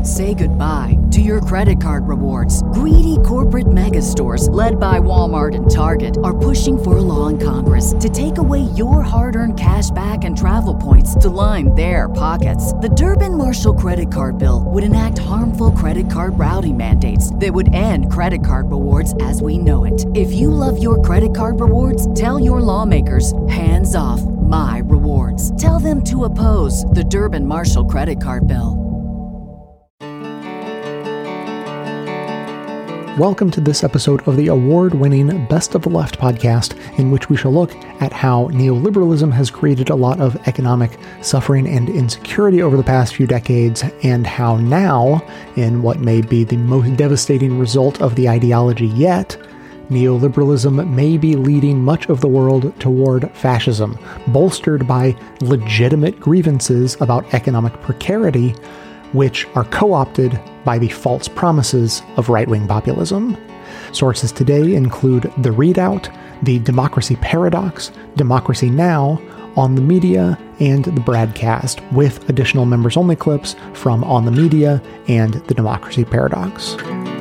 Say goodbye to your credit card rewards. Greedy corporate mega stores, led by Walmart and Target, are pushing for a law in Congress to take away your hard-earned cash back and travel points to line their pockets. The Durbin-Marshall credit card bill would enact harmful credit card routing mandates that would end credit card rewards as we know it. If you love your credit card rewards, tell your lawmakers, hands off my rewards. Tell them to oppose the Durbin-Marshall credit card bill. Welcome to this episode of the award-winning Best of the Left podcast, in which we shall look at how neoliberalism has created a lot of economic suffering and insecurity over the past few decades, and how now, in what may be the most devastating result of the ideology yet, neoliberalism may be leading much of the world toward fascism, bolstered by legitimate grievances about economic precarity, which are co-opted by the false promises of right-wing populism. Sources today include The Readout, The Democracy Paradox, Democracy Now!, On the Media, and The Bradcast, with additional members-only clips from On the Media and The Democracy Paradox.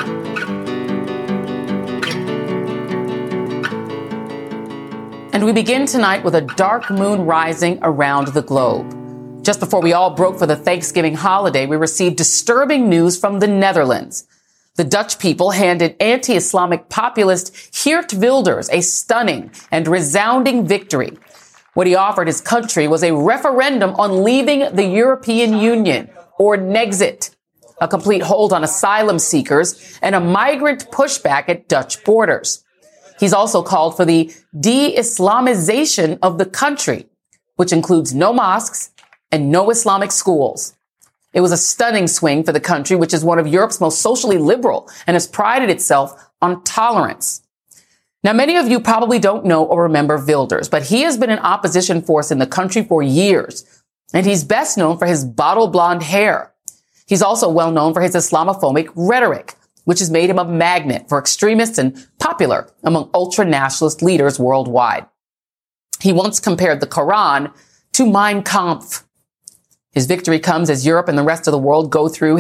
And we begin tonight with a dark moon rising around the globe. Just before we all broke for the Thanksgiving holiday, we received disturbing news from the Netherlands. The Dutch people handed anti-Islamic populist Geert Wilders a stunning and resounding victory. What he offered his country was a referendum on leaving the European Union, or Nexit, a complete hold on asylum seekers, and a migrant pushback at Dutch borders. He's also called for the de-Islamization of the country, which includes no mosques and no Islamic schools. It was a stunning swing for the country, which is one of Europe's most socially liberal and has prided itself on tolerance. Now, many of you probably don't know or remember Wilders, but he has been an opposition force in the country for years, and he's best known for his bottle blonde hair. He's also well known for his Islamophobic rhetoric, which has made him a magnet for extremists and popular among ultra-nationalist leaders worldwide. He once compared the Quran to Mein Kampf. His victory comes as Europe and the rest of the world go through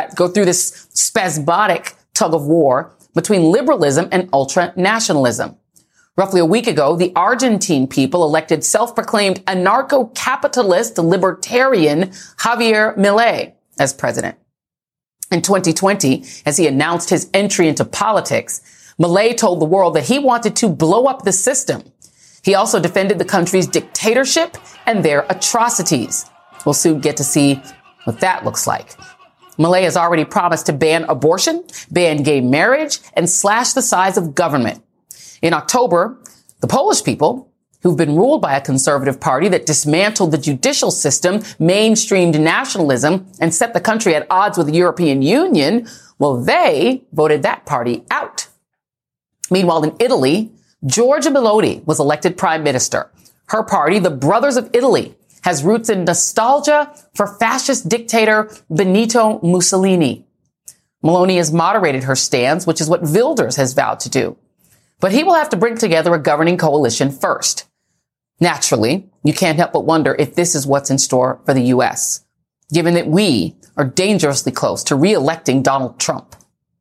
this spasmodic tug of war between liberalism and ultra-nationalism. Roughly a week ago, the Argentine people elected self-proclaimed anarcho-capitalist libertarian Javier Milei as president. In 2020, as he announced his entry into politics, Milei told the world that he wanted to blow up the system. He also defended the country's dictatorship and their atrocities. We'll soon get to see what that looks like. Milei has already promised to ban abortion, ban gay marriage, and slash the size of government. In October, the Polish people, who've been ruled by a conservative party that dismantled the judicial system, mainstreamed nationalism, and set the country at odds with the European Union, well, they voted that party out. Meanwhile, in Italy, Giorgia Meloni was elected prime minister. Her party, the Brothers of Italy, has roots in nostalgia for fascist dictator Benito Mussolini. Meloni has moderated her stance, which is what Wilders has vowed to do. But he will have to bring together a governing coalition first. Naturally, you can't help but wonder if this is what's in store for the U.S., given that we are dangerously close to re-electing Donald Trump,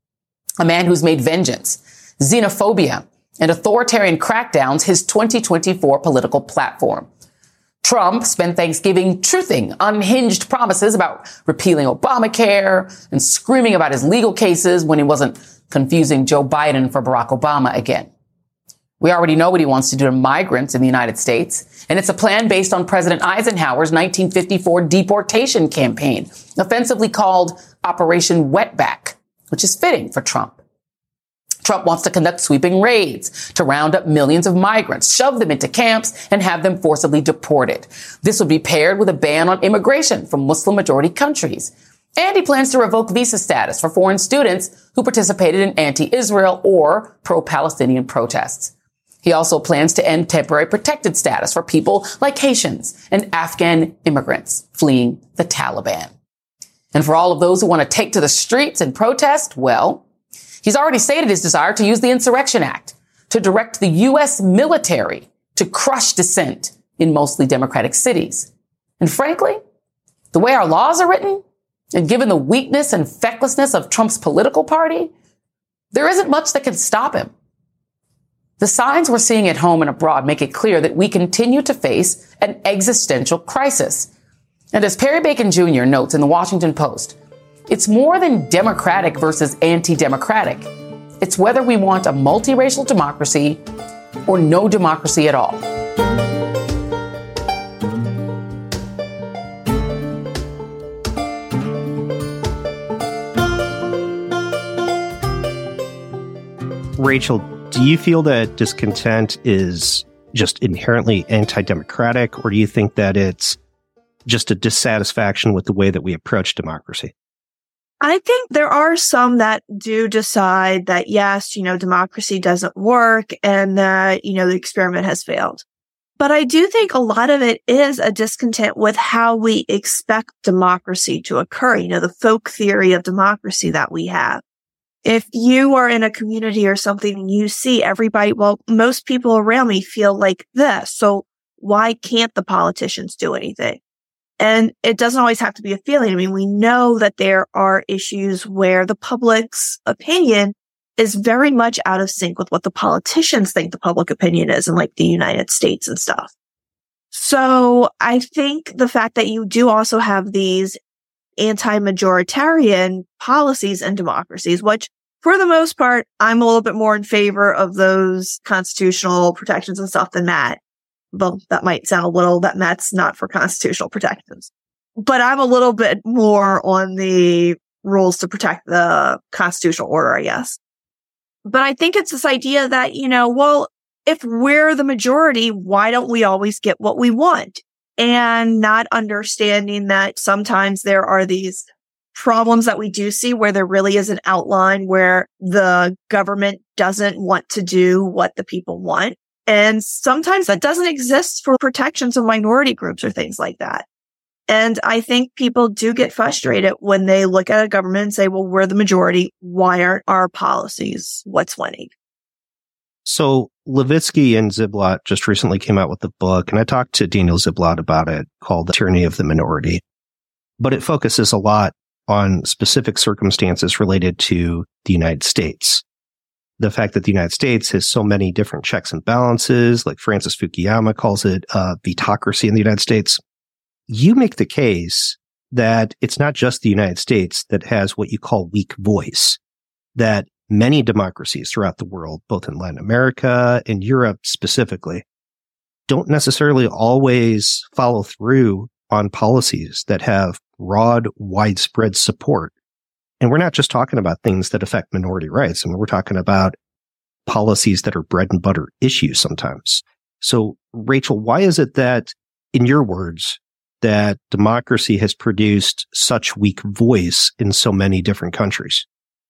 a man who's made vengeance, xenophobia, and authoritarian crackdowns his 2024 political platform. Trump spent Thanksgiving truthing unhinged promises about repealing Obamacare and screaming about his legal cases when he wasn't confusing Joe Biden for Barack Obama again. We already know what he wants to do to migrants in the United States, and it's a plan based on President Eisenhower's 1954 deportation campaign, offensively called Operation Wetback, which is fitting for Trump. Trump wants to conduct sweeping raids to round up millions of migrants, shove them into camps, and have them forcibly deported. This would be paired with a ban on immigration from Muslim-majority countries. And he plans to revoke visa status for foreign students who participated in anti-Israel or pro-Palestinian protests. He also plans to end temporary protected status for people like Haitians and Afghan immigrants fleeing the Taliban. And for all of those who want to take to the streets and protest, well, he's already stated his desire to use the Insurrection Act to direct the U.S. military to crush dissent in mostly democratic cities. And frankly, the way our laws are written, And given the weakness and fecklessness of Trump's political party, there isn't much that can stop him. The signs we're seeing at home and abroad make it clear that we continue to face an existential crisis. And as Perry Bacon Jr. notes in the Washington Post, it's more than democratic versus anti-democratic. It's whether we want a multiracial democracy or no democracy at all. Rachel, do you feel that discontent is just inherently anti-democratic, or do you think that it's just a dissatisfaction with the way that we approach democracy? I think there are some that do decide that, yes, democracy doesn't work and that, the experiment has failed. But I do think a lot of it is a discontent with how we expect democracy to occur, the folk theory of democracy that we have. If you are in a community or something and you see everybody, most people around me feel like this, so why can't the politicians do anything? And it doesn't always have to be a feeling. I mean, we know that there are issues where the public's opinion is very much out of sync with what the politicians think the public opinion is in like the United States and stuff. So I think the fact that you do also have these anti-majoritarian policies and democracies, which for the most part, I'm a little bit more in favor of those constitutional protections and stuff than Matt. Well, that might sound a little that Matt's not for constitutional protections, but I'm a little bit more on the rules to protect the constitutional order, I guess. But I think it's this idea that, if we're the majority, why don't we always get what we want? And not understanding that sometimes there are these problems that we do see where there really is an outline where the government doesn't want to do what the people want. And sometimes that doesn't exist for protections of minority groups or things like that. And I think people do get frustrated when they look at a government and say, well, we're the majority. Why aren't our policies what's winning? So Levitsky and Ziblatt just recently came out with a book, and I talked to Daniel Ziblatt about it, called The Tyranny of the Minority. But it focuses a lot on specific circumstances related to the United States. The fact that the United States has so many different checks and balances, like Francis Fukuyama calls it vetocracy in the United States. You make the case that it's not just the United States that has what you call weak voice, that many democracies throughout the world, both in Latin America and Europe specifically, don't necessarily always follow through on policies that have broad, widespread support. And we're not just talking about things that affect minority rights. I mean, we're talking about policies that are bread and butter issues sometimes. So, Rachel, why is it that, in your words, that democracy has produced such weak voice in so many different countries?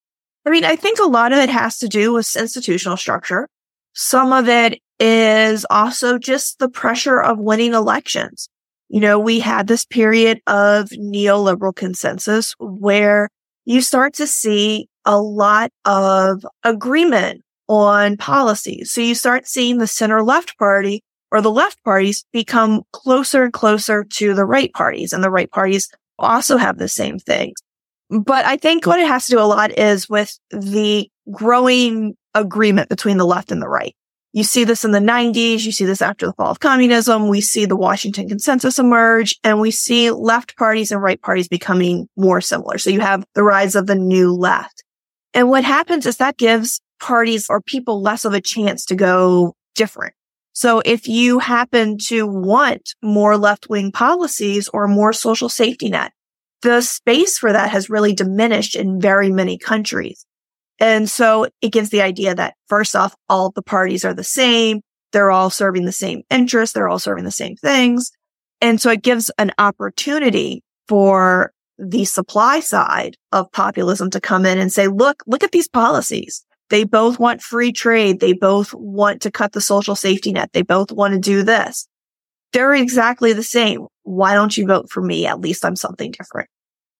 I mean, I think a lot of it has to do with institutional structure. Some of it is also just the pressure of winning elections. We had this period of neoliberal consensus where you start to see a lot of agreement on policies. So you start seeing the center-left party or the left parties become closer and closer to the right parties, and the right parties also have the same things. But I think what it has to do a lot is with the growing agreement between the left and the right. You see this in the 90s. You see this after the fall of communism. We see the Washington Consensus emerge, and we see left parties and right parties becoming more similar. So you have the rise of the new left. And what happens is that gives parties or people less of a chance to go different. So if you happen to want more left-wing policies or more social safety net, the space for that has really diminished in very many countries. And so it gives the idea that, first off, all the parties are the same. They're all serving the same interests. They're all serving the same things. And so it gives an opportunity for the supply side of populism to come in and say, look at these policies. They both want free trade. They both want to cut the social safety net. They both want to do this. They're exactly the same. Why don't you vote for me? At least I'm something different.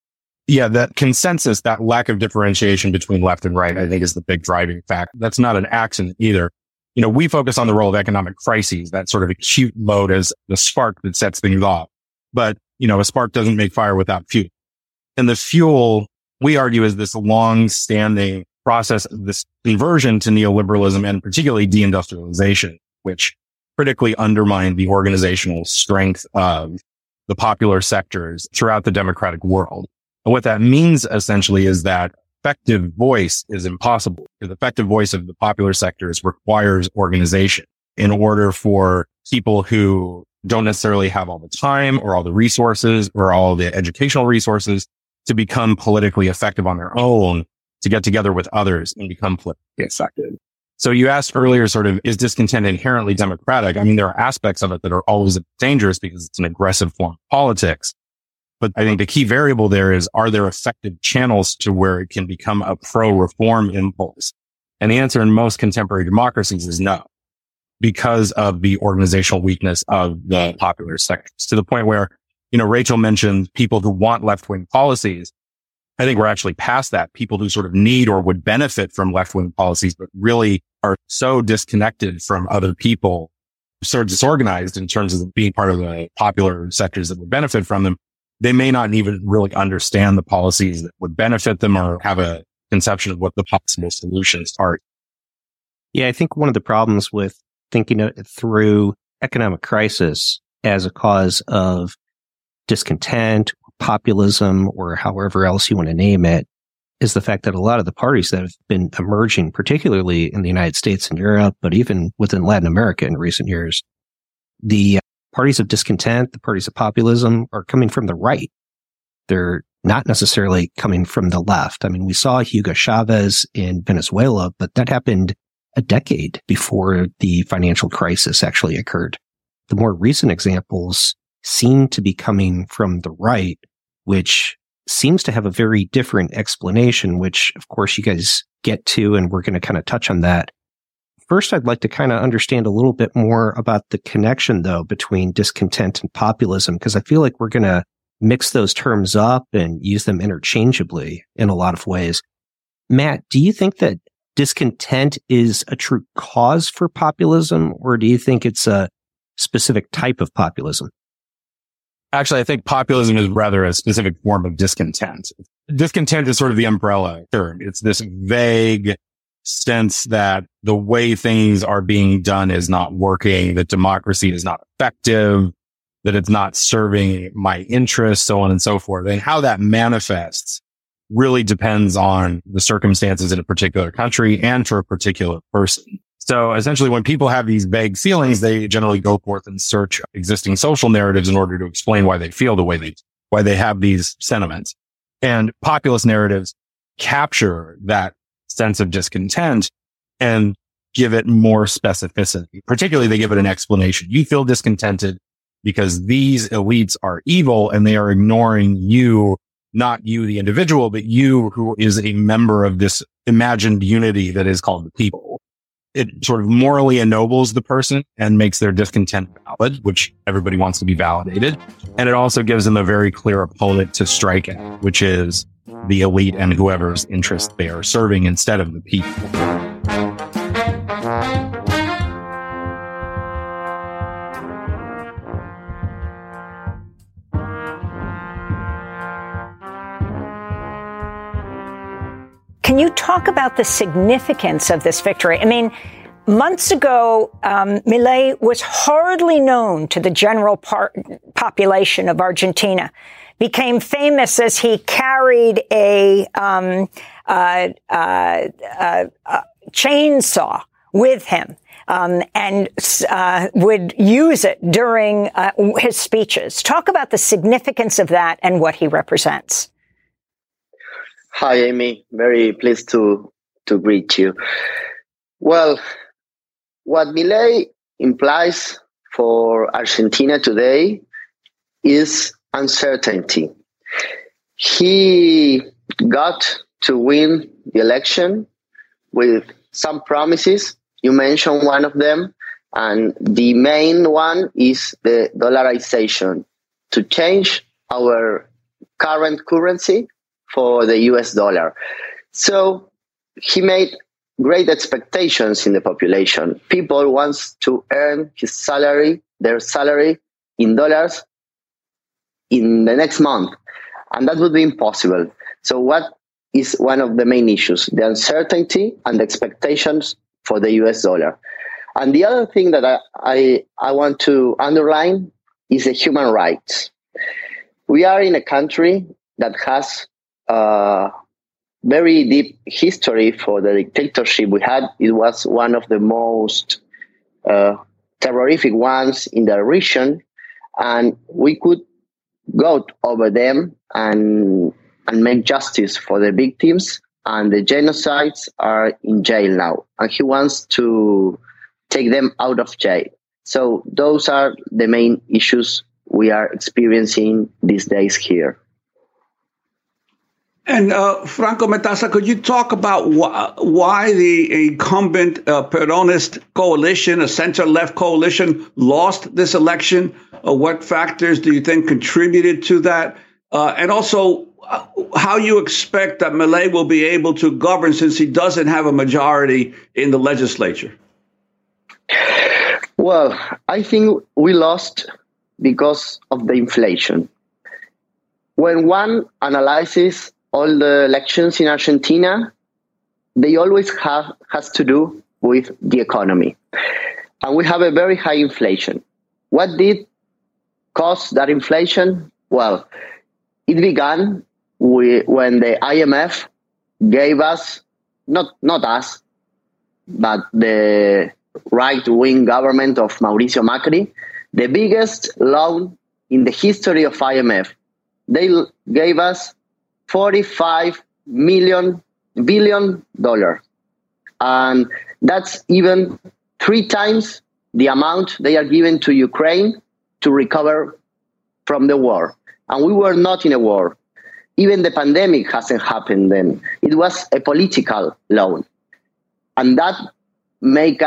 Yeah, that consensus, that lack of differentiation between left and right, I think is the big driving factor. That's not an accident either. We focus on the role of economic crises, that sort of acute mode as the spark that sets things off. But, a spark doesn't make fire without fuel. And the fuel, we argue, is this long-standing process of this conversion to neoliberalism and particularly deindustrialization, which critically undermined the organizational strength of the popular sectors throughout the democratic world. And what that means essentially is that effective voice is impossible. The effective voice of the popular sectors requires organization in order for people who don't necessarily have all the time or all the resources or all the educational resources to become politically effective on their own, to get together with others and become politically effective. So you asked earlier, sort of, is discontent inherently democratic? I mean, there are aspects of it that are always dangerous because it's an aggressive form of politics. But I think the key variable there is, are there effective channels to where it can become a pro-reform impulse? And the answer in most contemporary democracies is no, because of the organizational weakness of the popular sectors, to the point where, Rachel mentioned people who want left-wing policies. I think we're actually past that. People who sort of need or would benefit from left-wing policies, but really are so disconnected from other people, so disorganized in terms of being part of the popular sectors that would benefit from them. They may not even really understand the policies that would benefit them or have a conception of what the possible solutions are. Yeah, I think one of the problems with thinking through economic crisis as a cause of discontent, populism, or however else you want to name it, is the fact that a lot of the parties that have been emerging, particularly in the United States and Europe, but even within Latin America in recent years, the parties of discontent, the parties of populism are coming from the right. They're not necessarily coming from the left. I mean, we saw Hugo Chavez in Venezuela, but that happened a decade before the financial crisis actually occurred. The more recent examples seem to be coming from the right, which seems to have a very different explanation, which of course you guys get to, and we're going to kind of touch on that. First, I'd like to kind of understand a little bit more about the connection, though, between discontent and populism, because I feel like we're going to mix those terms up and use them interchangeably in a lot of ways. Matt, do you think that discontent is a true cause for populism, or do you think it's a specific type of populism? Actually, I think populism is rather a specific form of discontent. Discontent is sort of the umbrella term. It's this vague sense that the way things are being done is not working, that democracy is not effective, that it's not serving my interests, so on and so forth. And how that manifests really depends on the circumstances in a particular country and for a particular person. So essentially, when people have these vague feelings, they generally go forth and search existing social narratives in order to explain why they feel the way why they have these sentiments. And populist narratives capture that sense of discontent and give it more specificity. Particularly, they give it an explanation. You feel discontented because these elites are evil and they are ignoring you, not you, the individual, but you who is a member of this imagined unity that is called the people. It sort of morally ennobles the person and makes their discontent valid, which everybody wants to be validated. And it also gives them a very clear opponent to strike at, which is the elite and whoever's interest they are serving instead of the people. Can you talk about the significance of this victory? I mean, months ago, Milei was hardly known to the general population of Argentina. Became famous as he carried a chainsaw with him and would use it during his speeches. Talk about the significance of that and what he represents. Hi, Amy. Very pleased to greet you. Well, what Milei implies for Argentina today is uncertainty. He got to win the election with some promises. You mentioned one of them, and the main one is the dollarization, to change our current currency for the US dollar. So he made great expectations in the population. People want to earn their salary in dollars in the next month. And that would be impossible. So what is one of the main issues? The uncertainty and the expectations for the US dollar. And the other thing that I want to underline is the human rights. We are in a country that has a very deep history for the dictatorship we had. It was one of the most terrorific ones in the region, and we could go over them and make justice for the victims, and the genocides are in jail now, and he wants to take them out of jail. So those are the main issues we are experiencing these days here. And Franco Metasa, could you talk about why the incumbent Peronist coalition, a center-left coalition, lost this election? What factors do you think contributed to that? And also, how you expect that Milei will be able to govern since he doesn't have a majority in the legislature? Well, I think we lost because of the inflation. When one analyzes all the elections in Argentina, they always has to do with the economy. And we have a very high inflation. What did cause that inflation? Well, it began when the IMF gave us, not us, but the right-wing government of Mauricio Macri, the biggest loan in the history of IMF. They gave us $45 billion. And that's even 3 times the amount they are giving to Ukraine to recover from the war. And we were not in a war. Even the pandemic hasn't happened then. It was a political loan. And that make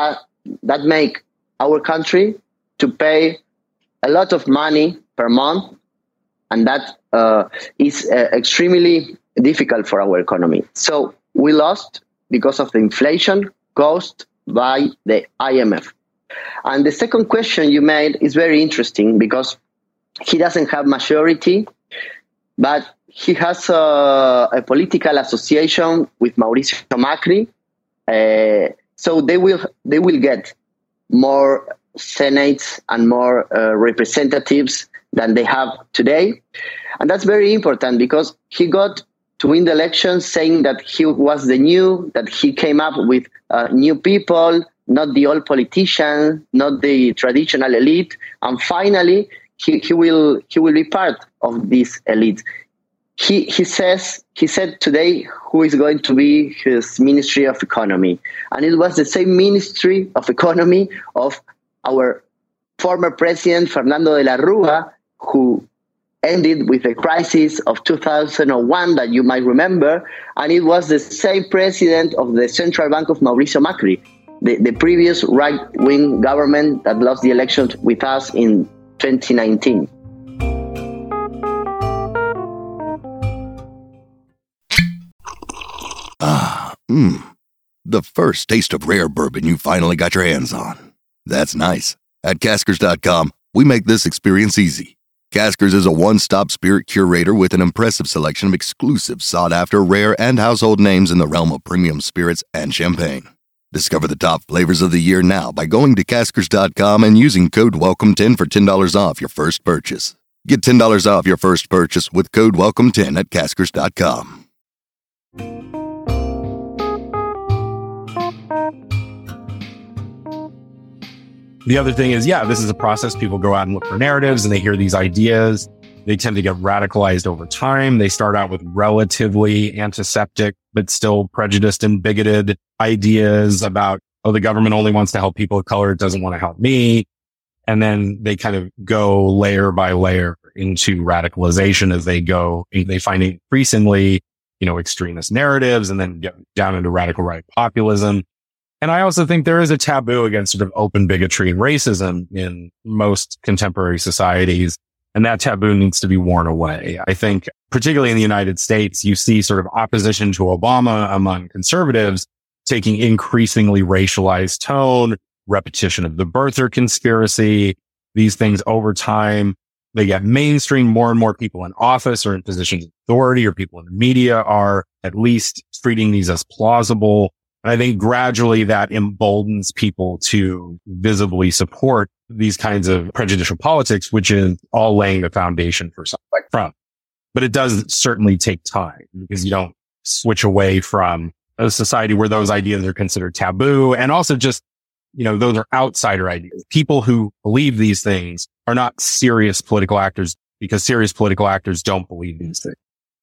our country to pay a lot of money per month. And that is extremely difficult for our economy. So we lost because of the inflation caused by the IMF. And the second question you made is very interesting because he doesn't have majority, but he has a political association with Mauricio Macri. So they will get more senates and more representatives than they have today. And that's very important because he got to win the election saying that he was that he came up with new people, not the old politicians, not the traditional elite. And finally, he will be part of this elite. He said today who is going to be his Ministry of Economy. And it was the same Ministry of Economy of our former president, Fernando de la Rúa, who ended with the crisis of 2001 that you might remember. And it was the same president of the Central Bank of Mauricio Macri, the previous right-wing government that lost the election with us in 2019. The first taste of rare bourbon you finally got your hands on. That's nice. At Caskers.com, we make this experience easy. Caskers is a one-stop spirit curator with an impressive selection of exclusive, sought-after, rare, and household names in the realm of premium spirits and champagne. Discover the top flavors of the year now by going to Caskers.com and using code WELCOME10 for $10 off your first purchase. Get $10 off your first purchase with code WELCOME10 at Caskers.com. The other thing is, this is a process. People go out and look for narratives and they hear these ideas. They tend to get radicalized over time. They start out with relatively antiseptic, but still prejudiced and bigoted ideas about, the government only wants to help people of color. It doesn't want to help me. And then they kind of go layer by layer into radicalization as they go. They find increasingly, extremist narratives and then get down into radical right populism. And I also think there is a taboo against sort of open bigotry and racism in most contemporary societies. And that taboo needs to be worn away. I think particularly in the United States, you see sort of opposition to Obama among conservatives taking increasingly racialized tone, repetition of the birther conspiracy. These things over time, they get mainstream, more and more people in office or in positions of authority or people in the media are at least treating these as plausible. And I think gradually that emboldens people to visibly support these kinds of prejudicial politics, which is all laying the foundation for something like Trump. But it does certainly take time because you don't switch away from a society where those ideas are considered taboo. And also just, those are outsider ideas. People who believe these things are not serious political actors because serious political actors don't believe these things.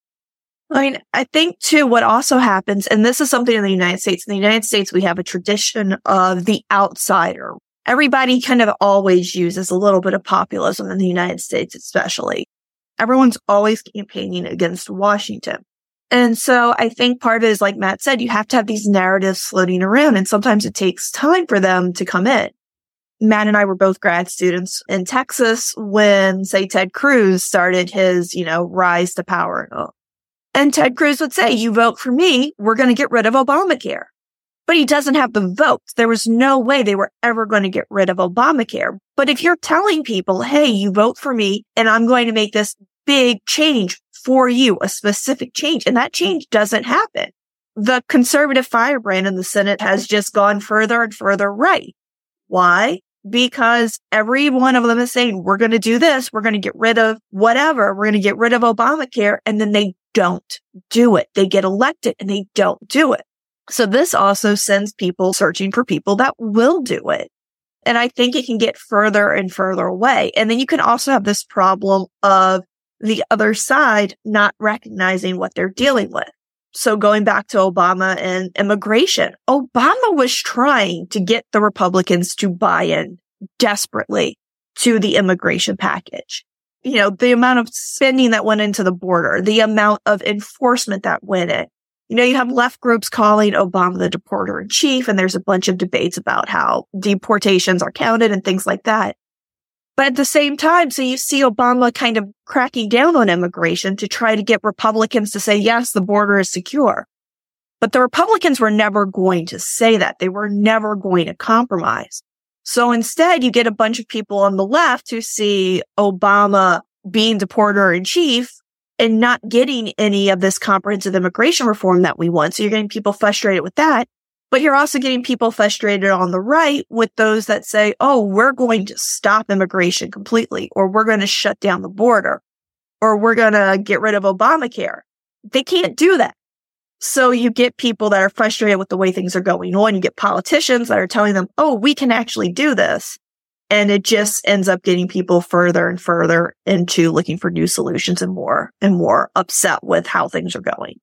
I mean, I think too, what also happens, and this is something in the United States, we have a tradition of the outsider. Everybody kind of always uses a little bit of populism in the United States, especially. Everyone's always campaigning against Washington. And so I think part of it is, like Matt said, you have to have these narratives floating around, and sometimes it takes time for them to come in. Matt and I were both grad students in Texas when, say, Ted Cruz started his, rise to power. And Ted Cruz would say, you vote for me, we're going to get rid of Obamacare. But he doesn't have the votes. There was no way they were ever going to get rid of Obamacare. But if you're telling people, hey, you vote for me and I'm going to make this big change for you, a specific change, and that change doesn't happen. The conservative firebrand in the Senate has just gone further and further right. Why? Because every one of them is saying, we're going to do this. We're going to get rid of whatever. We're going to get rid of Obamacare. And then they don't do it. They get elected and they don't do it. So this also sends people searching for people that will do it. And I think it can get further and further away. And then you can also have this problem of the other side not recognizing what they're dealing with. So going back to Obama and immigration, Obama was trying to get the Republicans to buy in desperately to the immigration package. The amount of spending that went into the border, the amount of enforcement that went in. You have left groups calling Obama the deporter in chief, and there's a bunch of debates about how deportations are counted and things like that. But at the same time, so you see Obama kind of cracking down on immigration to try to get Republicans to say, yes, the border is secure. But the Republicans were never going to say that. They were never going to compromise. So instead, you get a bunch of people on the left who see Obama being deporter in chief and not getting any of this comprehensive immigration reform that we want. So you're getting people frustrated with that. But you're also getting people frustrated on the right with those that say, oh, we're going to stop immigration completely, or we're going to shut down the border, or we're going to get rid of Obamacare. They can't do that. So you get people that are frustrated with the way things are going on. You get politicians that are telling them, oh, we can actually do this. And it just ends up getting people further and further into looking for new solutions and more upset with how things are going.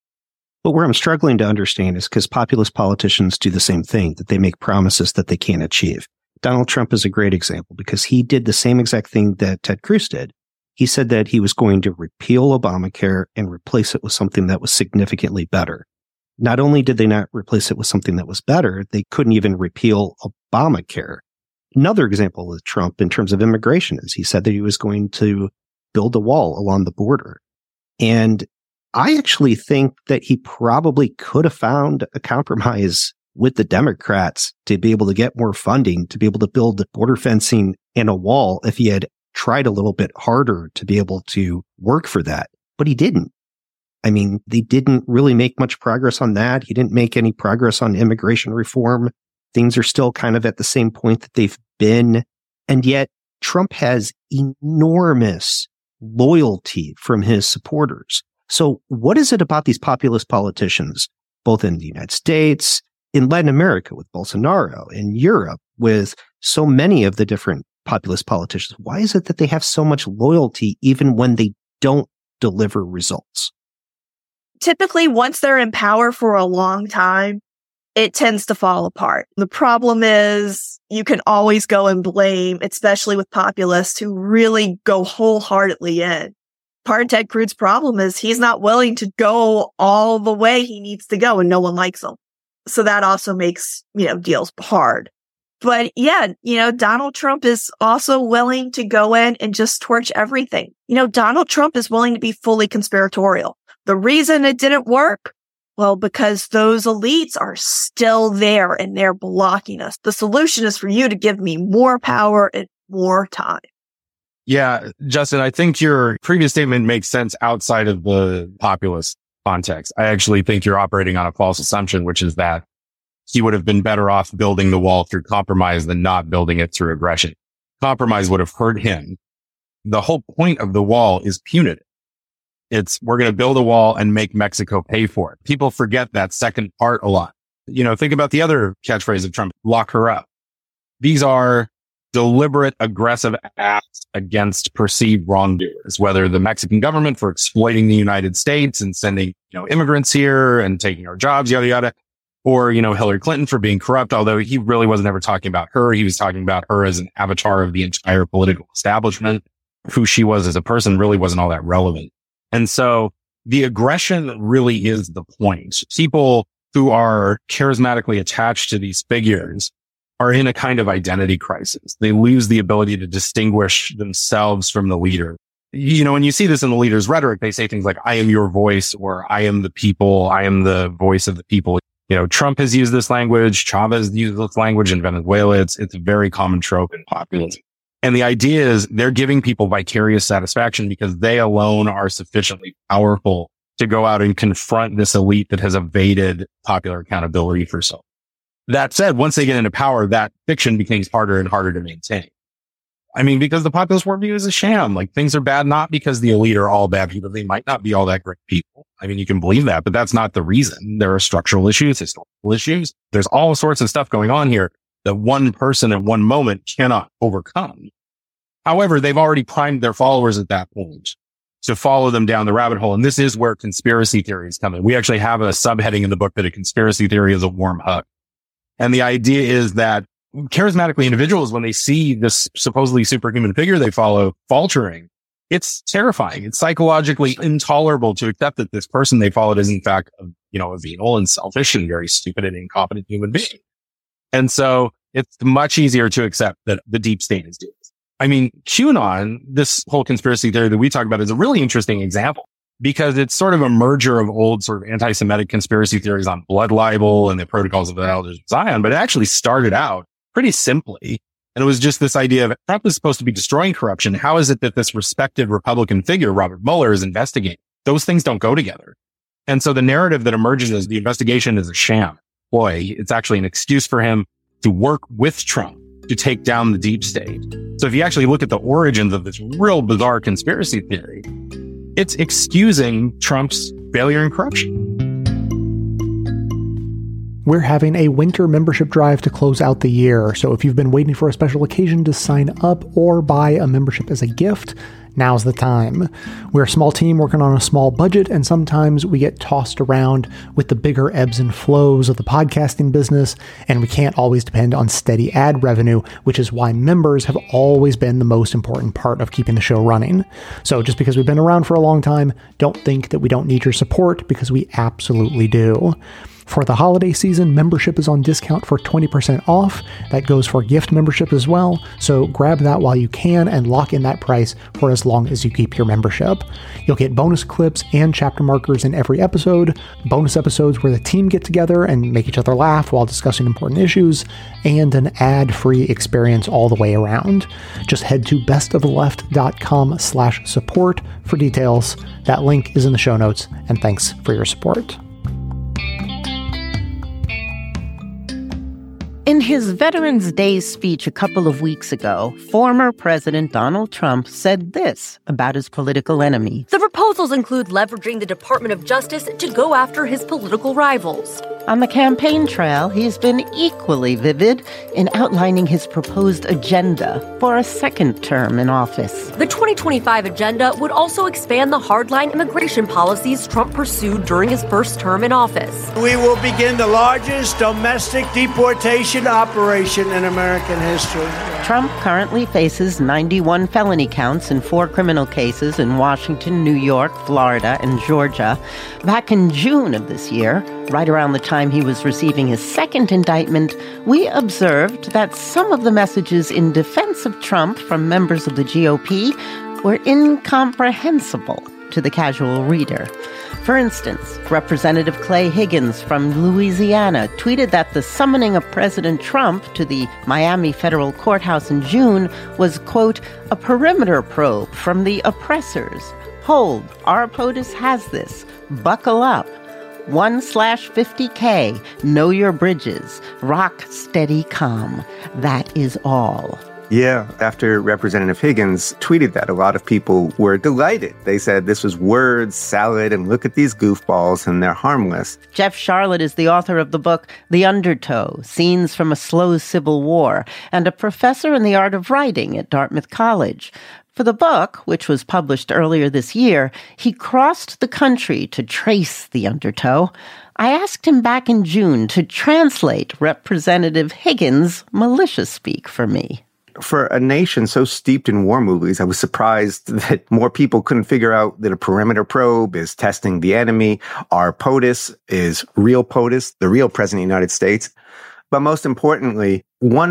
But where I'm struggling to understand is because populist politicians do the same thing, that they make promises that they can't achieve. Donald Trump is a great example because he did the same exact thing that Ted Cruz did. He said that he was going to repeal Obamacare and replace it with something that was significantly better. Not only did they not replace it with something that was better, they couldn't even repeal Obamacare. Another example with Trump in terms of immigration is he said that he was going to build a wall along the border. And I actually think that he probably could have found a compromise with the Democrats to be able to get more funding, to be able to build border fencing and a wall if he had tried a little bit harder to be able to work for that. But he didn't. I mean, they didn't really make much progress on that. He didn't make any progress on immigration reform. Things are still kind of at the same point that they've been. And yet Trump has enormous loyalty from his supporters. So what is it about these populist politicians, both in the United States, in Latin America with Bolsonaro, in Europe with so many of the different populist politicians? Why is it that they have so much loyalty even when they don't deliver results? Typically, once they're in power for a long time, it tends to fall apart. The problem is you can always go and blame, especially with populists who really go wholeheartedly in. Part of Ted Cruz's problem is he's not willing to go all the way he needs to go, and no one likes him. So that also makes, deals hard. But yeah, Donald Trump is also willing to go in and just torch everything. Donald Trump is willing to be fully conspiratorial. The reason it didn't work, well, because those elites are still there and they're blocking us. The solution is for you to give me more power and more time. Yeah, Justin, I think your previous statement makes sense outside of the populist context. I actually think you're operating on a false assumption, which is that he would have been better off building the wall through compromise than not building it through aggression. Compromise would have hurt him. The whole point of the wall is punitive. It's, we're going to build a wall and make Mexico pay for it. People forget that second part a lot. Think about the other catchphrase of Trump, lock her up. These are deliberate, aggressive acts against perceived wrongdoers, whether the Mexican government for exploiting the United States and sending, immigrants here and taking our jobs, yada, yada, or, Hillary Clinton for being corrupt, although he really wasn't ever talking about her. He was talking about her as an avatar of the entire political establishment. Who she was as a person really wasn't all that relevant. And so the aggression really is the point. People who are charismatically attached to these figures are in a kind of identity crisis. They lose the ability to distinguish themselves from the leader. When you see this in the leader's rhetoric, they say things like, I am your voice, or I am the people, I am the voice of the people. Trump has used this language, Chavez used this language in Venezuela. It's a very common trope in populism. And the idea is they're giving people vicarious satisfaction because they alone are sufficiently powerful to go out and confront this elite that has evaded popular accountability for so long. That said, once they get into power, that fiction becomes harder and harder to maintain. Because the populist worldview is a sham. Like, things are bad not because the elite are all bad people. They might not be all that great people. You can believe that, but that's not the reason. There are structural issues, historical issues. There's all sorts of stuff going on here that one person at one moment cannot overcome. However, they've already primed their followers at that point to follow them down the rabbit hole. And this is where conspiracy theories come in. We actually have a subheading in the book that a conspiracy theory is a warm hug. And the idea is that charismatically individuals, when they see this supposedly superhuman figure they follow faltering, it's terrifying. It's psychologically intolerable to accept that this person they followed is in fact, a venal and selfish and very stupid and incompetent human being. And so it's much easier to accept that the deep state is doing this. QAnon, this whole conspiracy theory that we talk about, is a really interesting example because it's sort of a merger of old sort of anti-Semitic conspiracy theories on blood libel and the protocols of the elders of Zion, but it actually started out pretty simply. And it was just this idea of Trump is supposed to be destroying corruption. How is it that this respected Republican figure, Robert Mueller, is investigating? Those things don't go together. And so the narrative that emerges is the investigation is a sham. Boy, it's actually an excuse for him to work with Trump to take down the deep state. So if you actually look at the origins of this real bizarre conspiracy theory, it's excusing Trump's failure and corruption. We're having a winter membership drive to close out the year, so if you've been waiting for a special occasion to sign up or buy a membership as a gift, now's the time. We're a small team working on a small budget, and sometimes we get tossed around with the bigger ebbs and flows of the podcasting business, and we can't always depend on steady ad revenue, which is why members have always been the most important part of keeping the show running. So just because we've been around for a long time, don't think that we don't need your support, because we absolutely do. For the holiday season, membership is on discount for 20% off. That goes for gift membership as well, so grab that while you can and lock in that price for as long as you keep your membership. You'll get bonus clips and chapter markers in every episode, bonus episodes where the team get together and make each other laugh while discussing important issues, and an ad-free experience all the way around. Just head to bestoftheleft.com/support for details. That link is in the show notes, and thanks for your support. In his Veterans Day speech a couple of weeks ago, former President Donald Trump said this about his political enemy. The proposals include leveraging the Department of Justice to go after his political rivals. On the campaign trail, he's been equally vivid in outlining his proposed agenda for a second term in office. The 2025 agenda would also expand the hardline immigration policies Trump pursued during his first term in office. We will begin the largest domestic deportation operation in American history. Trump currently faces 91 felony counts and 4 criminal cases in Washington, New York, Florida, and Georgia. Back in June of this year, right around the time he was receiving his second indictment, we observed that some of the messages in defense of Trump from members of the GOP were incomprehensible to the casual reader. For instance, Representative Clay Higgins from Louisiana tweeted that the summoning of President Trump to the Miami federal courthouse in June was, quote, a perimeter probe from the oppressors. Hold, our POTUS has this. Buckle up. 1/50K, know your bridges. Rock, steady, calm. That is all. Yeah, after Representative Higgins tweeted that, a lot of people were delighted. They said this was word salad and look at these goofballs and they're harmless. Jeff Sharlet is the author of the book The Undertow, Scenes from a Slow Civil War, and a professor in the art of writing at Dartmouth College. For the book, which was published earlier this year, he crossed the country to trace the undertow. I asked him back in June to translate Representative Higgins' militia speak for me. For a nation so steeped in war movies, I was surprised that more people couldn't figure out that a perimeter probe is testing the enemy. Our POTUS is real POTUS, the real president of the United States. But most importantly,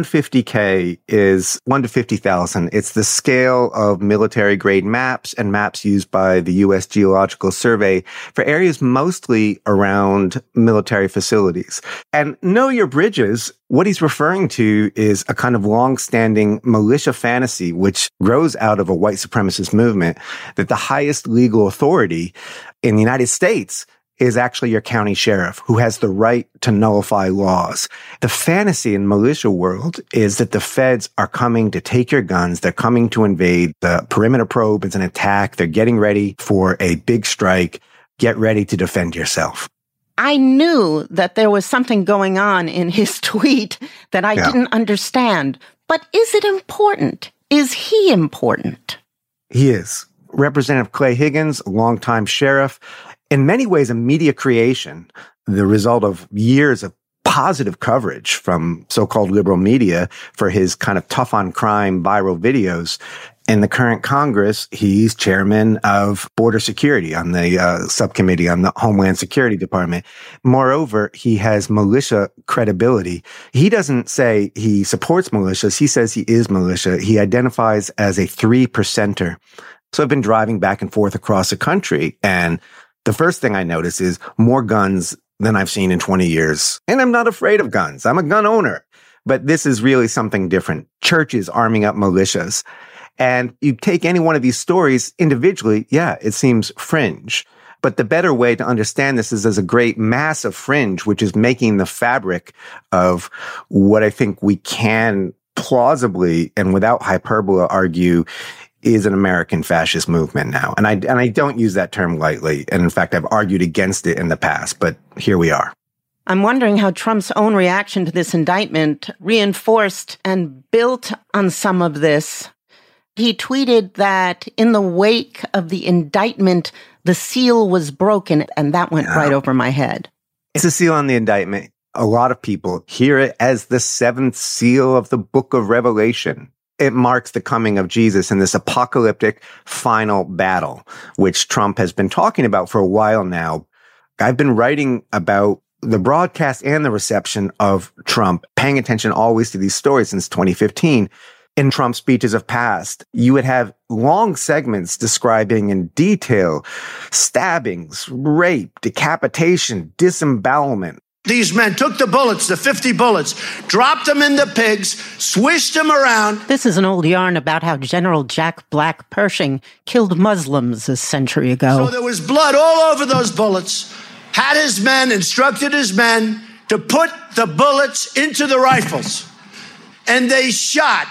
150K is 1 to 50,000. It's the scale of military-grade maps and maps used by the U.S. Geological Survey for areas mostly around military facilities. And know your bridges, what he's referring to is a kind of long-standing militia fantasy, which grows out of a white supremacist movement, that the highest legal authority in the United States is actually your county sheriff who has the right to nullify laws. The fantasy in militia world is that the feds are coming to take your guns. They're coming to invade. The perimeter probe is an attack. They're getting ready for a big strike. Get ready to defend yourself. I knew that there was something going on in his tweet that I didn't understand. But is it important? Is he important? He is. Representative Clay Higgins, a longtime sheriff, in many ways a media creation, the result of years of positive coverage from so-called liberal media for his kind of tough on crime viral videos. In the current Congress, he's chairman of Border Security on the subcommittee on the Homeland Security Department. Moreover, he has militia credibility. He doesn't say he supports militias. He says he is militia. He identifies as a 3%er. So I've been driving back and forth across the country, and the first thing I notice is more guns than I've seen in 20 years. And I'm not afraid of guns. I'm a gun owner. But this is really something different. Churches arming up militias. And you take any one of these stories individually, it seems fringe. But the better way to understand this is as a great mass of fringe, which is making the fabric of what I think we can plausibly and without hyperbole argue is an American fascist movement now. And I don't use that term lightly. And in fact, I've argued against it in the past, but here we are. I'm wondering how Trump's own reaction to this indictment reinforced and built on some of this. He tweeted that in the wake of the indictment, the seal was broken, and that went right over my head. It's a seal on the indictment. A lot of people hear it as the seventh seal of the book of Revelation. It marks the coming of Jesus in this apocalyptic final battle, which Trump has been talking about for a while now. I've been writing about the broadcast and the reception of Trump, paying attention always to these stories since 2015. In Trump's speeches of past, you would have long segments describing in detail stabbings, rape, decapitation, disembowelment. These men took the bullets, the 50 bullets, dropped them in the pigs, swished them around. This is an old yarn about how General Jack Black Pershing killed Muslims a century ago. So there was blood all over those bullets. Had his men, instructed his men to put the bullets into the rifles. And they shot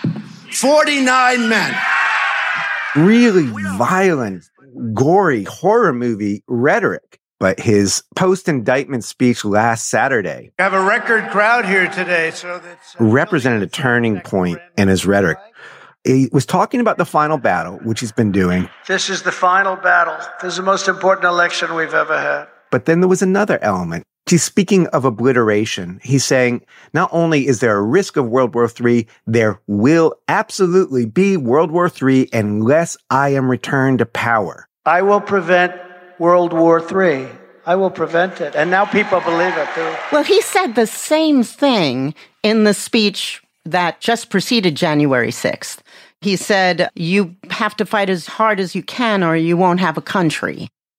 49 men. Really violent, gory horror movie rhetoric. But his post-indictment speech last Saturday We have a record crowd here today, so that's represented a turning point in his rhetoric. He was talking about the final battle, which he's been doing. This is the final battle. This is the most important election we've ever had. But then there was another element. He's speaking of obliteration. He's saying not only is there a risk of World War III, there will absolutely be World War III unless I am returned to power. I will prevent World War III. I will prevent it. And now people believe it, too. Well, he said the same thing in the speech that just preceded January 6th. He said, you have to fight as hard as you can or you won't have a country.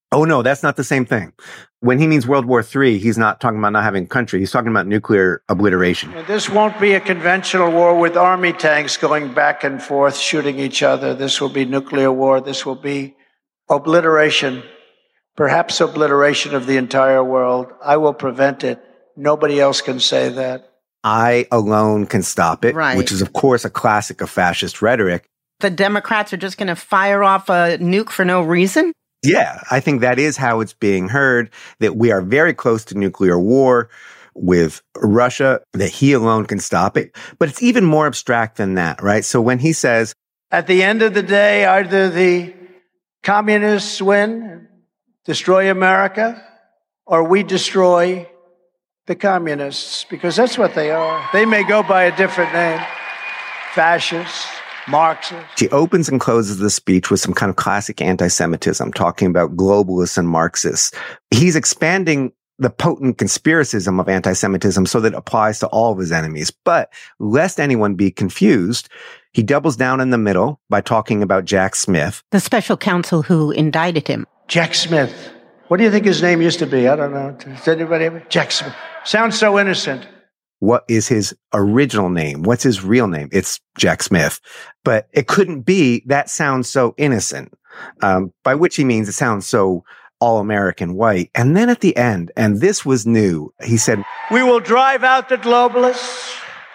Oh, no, that's not the same thing. When he means World War III, he's not talking about not having a country. He's talking about nuclear obliteration. This won't be a conventional war with army tanks going back and forth, shooting each other. This will be nuclear war. This will be obliteration, perhaps obliteration of the entire world. I will prevent it. Nobody else can say that. I alone can stop it, Right. which is, of course, a classic of fascist rhetoric. The Democrats are just going to fire off a nuke for no reason? Yeah, I think that is how it's being heard, that we are very close to nuclear war with Russia, that he alone can stop it. But it's even more abstract than that, right? So when he says, At the end of the day, either the communists win, destroy America, or we destroy the communists, because that's what they are. They may go by a different name, fascists, Marxists. he opens and closes the speech with some kind of classic anti-Semitism, talking about globalists and Marxists. He's expanding the potent conspiracism of anti-Semitism so that it applies to all of his enemies. But lest anyone be confused, he doubles down in the middle by talking about Jack Smith. The special counsel who indicted him. Jack Smith. What do you think his name used to be? I don't know. Does anybody ever? Jack Smith. Sounds so innocent. What is his original name? What's his real name? It's Jack Smith. But it couldn't be, that sounds so innocent, by which he means it sounds so all-American white. And then at the end, and this was new, he said, We will drive out the globalists.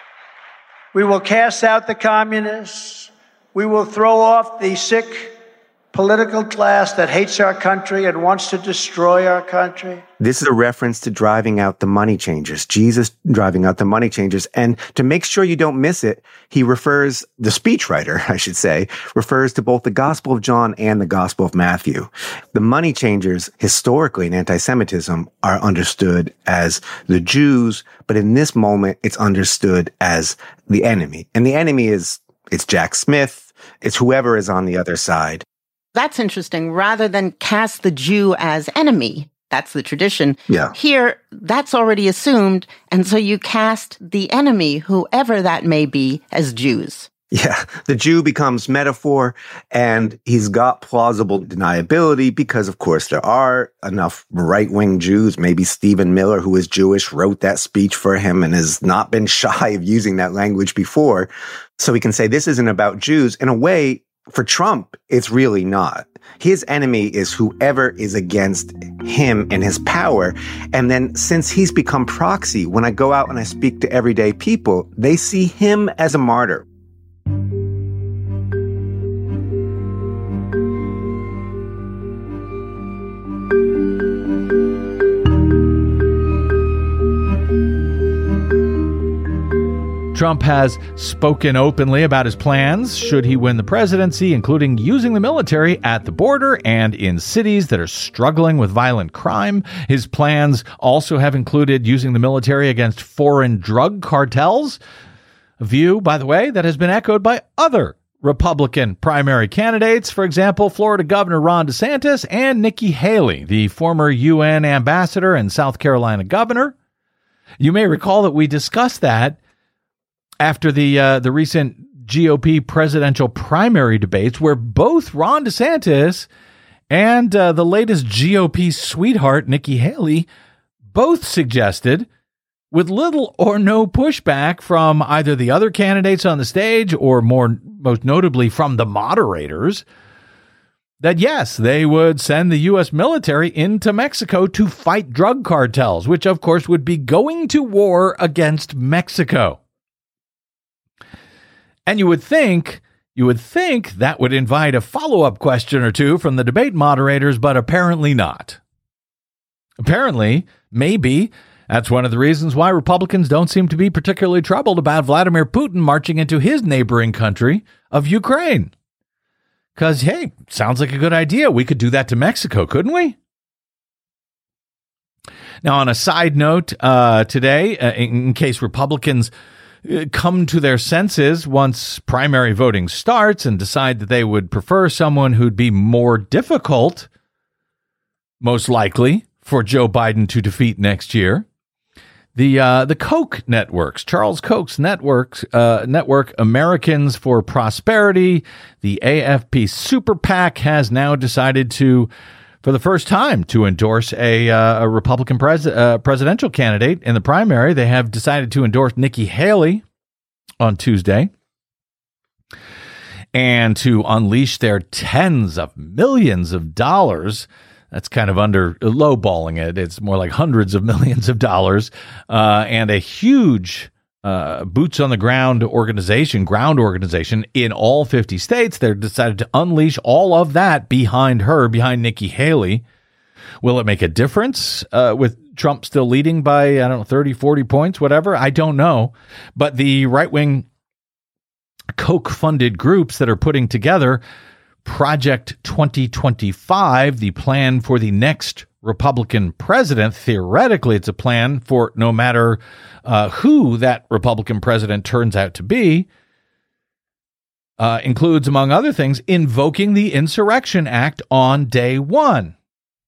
We will cast out the communists. We will throw off the sick political class that hates our country and wants to destroy our country. This is a reference to driving out the money changers, Jesus driving out the money changers. And to make sure you don't miss it, he refers, the speechwriter, I should say, refers to both the Gospel of John and the Gospel of Matthew. The money changers, historically in anti-Semitism, are understood as the Jews, but in this moment, it's understood as the enemy. And the enemy it's Jack Smith, it's whoever is on the other side. That's interesting. Rather than cast the Jew as enemy, that's the tradition. Yeah. Here, that's already assumed. And so you cast the enemy, whoever that may be, as Jews. Yeah, the Jew becomes metaphor, and he's got plausible deniability because, of course, there are enough right-wing Jews. Maybe Stephen Miller, who is Jewish, wrote that speech for him and has not been shy of using that language before. So we can say this isn't about Jews. In a way, for Trump, it's really not. His enemy is whoever is against him and his power. And then since he's become proxy, when I go out and I speak to everyday people, they see him as a martyr. Trump has spoken openly about his plans should he win the presidency, including using the military at the border and in cities that are struggling with violent crime. His plans also have included using the military against foreign drug cartels, a view, by the way, that has been echoed by other Republican primary candidates. For example, Florida Governor Ron DeSantis and Nikki Haley, the former UN ambassador and South Carolina governor. You may recall that we discussed that after the recent GOP presidential primary debates, where both Ron DeSantis and the latest GOP sweetheart, Nikki Haley, both suggested, with little or no pushback from either the other candidates on the stage or most notably from the moderators, that yes, they would send the U.S. military into Mexico to fight drug cartels, which of course would be going to war against Mexico. And you would think that would invite a follow-up question or two from the debate moderators, but apparently not. Apparently, maybe that's one of the reasons why Republicans don't seem to be particularly troubled about Vladimir Putin marching into his neighboring country of Ukraine. Because, hey, sounds like a good idea. We could do that to Mexico, couldn't we? Now, on a side note, today, in case Republicans come to their senses once primary voting starts and decide that they would prefer someone who'd be more difficult, most likely, for Joe Biden to defeat next year. The Koch networks, Charles Koch's network, Americans for Prosperity, the AFP Super PAC, has now decided to for the first time to endorse a Republican presidential candidate in the primary. They have decided to endorse Nikki Haley on Tuesday and to unleash their tens of millions of dollars. That's kind of lowballing it. It's more like hundreds of millions of dollars and a huge boots on the ground organization in all 50 states. They're decided to unleash all of that behind Nikki Haley. Will it make a difference with Trump still leading by, 30, 40 points, whatever? I don't know. But the right-wing Koch-funded groups that are putting together Project 2025, the plan for the next Republican president, theoretically, it's a plan for no matter who that Republican president turns out to be, includes, among other things, invoking the Insurrection Act on day one.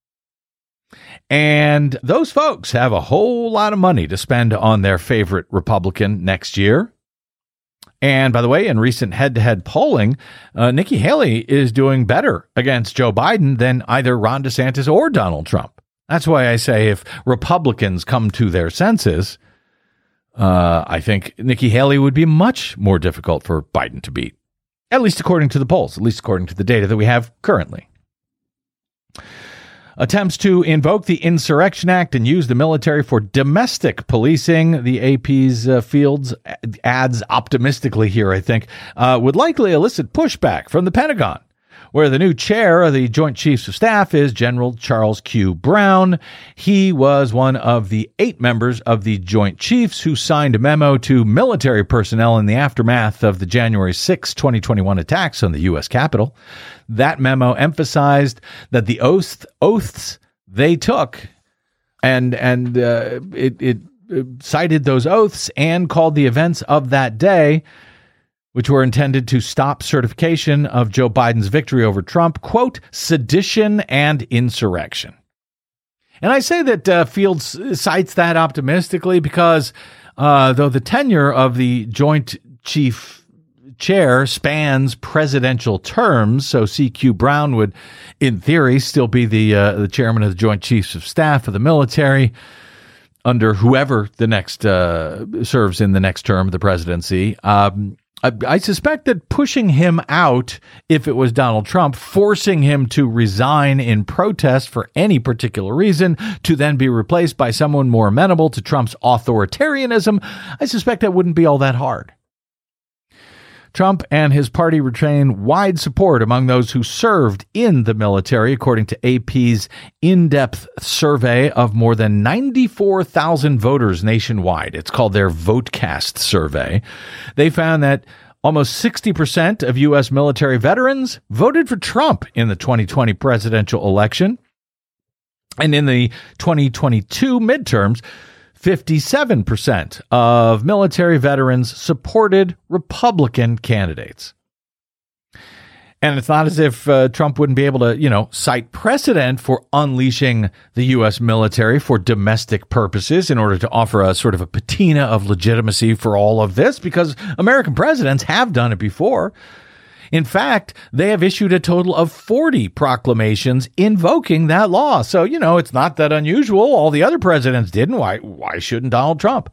And those folks have a whole lot of money to spend on their favorite Republican next year. And by the way, in recent head-to-head polling, Nikki Haley is doing better against Joe Biden than either Ron DeSantis or Donald Trump. That's why I say if Republicans come to their senses, I think Nikki Haley would be much more difficult for Biden to beat, at least according to the polls, at least according to the data that we have currently. Attempts to invoke the Insurrection Act and use the military for domestic policing, the AP's Fields adds optimistically here, I think, would likely elicit pushback from the Pentagon, where the new chair of the Joint Chiefs of Staff is General Charles Q. Brown. He was one of the 8 members of the Joint Chiefs who signed a memo to military personnel in the aftermath of the January 6, 2021 attacks on the U.S. Capitol. That memo emphasized that the oaths they took and it cited those oaths and called the events of that day, which were intended to stop certification of Joe Biden's victory over Trump, quote, sedition and insurrection. And I say that Fields cites that optimistically because though the tenure of the Joint Chief Chair spans presidential terms, so CQ Brown would, in theory, still be the chairman of the Joint Chiefs of Staff of the military under whoever the next serves in the next term of the presidency. I suspect that pushing him out, if it was Donald Trump, forcing him to resign in protest for any particular reason, to then be replaced by someone more amenable to Trump's authoritarianism, I suspect that wouldn't be all that hard. Trump and his party retain wide support among those who served in the military, according to AP's in-depth survey of more than 94,000 voters nationwide. It's called their VoteCast survey. They found that almost 60% of U.S. military veterans voted for Trump in the 2020 presidential election. And in the 2022 midterms, 57% of military veterans supported Republican candidates. And it's not as if Trump wouldn't be able to, cite precedent for unleashing the U.S. military for domestic purposes in order to offer a sort of a patina of legitimacy for all of this, because American presidents have done it before. In fact, they have issued a total of 40 proclamations invoking that law. So, it's not that unusual. All the other presidents didn't. Why shouldn't Donald Trump?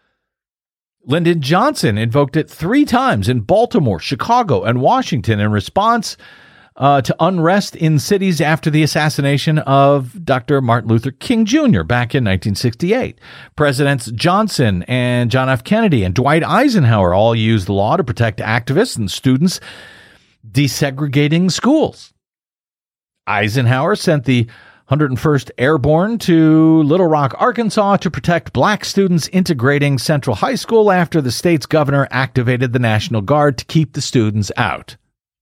Lyndon Johnson invoked it 3 times in Baltimore, Chicago, and Washington in response to unrest in cities after the assassination of Dr. Martin Luther King Jr. back in 1968. Presidents Johnson and John F. Kennedy and Dwight Eisenhower all used the law to protect activists and students desegregating schools. Eisenhower sent the 101st Airborne to Little Rock, Arkansas to protect black students integrating Central High School after the state's governor activated the National Guard to keep the students out.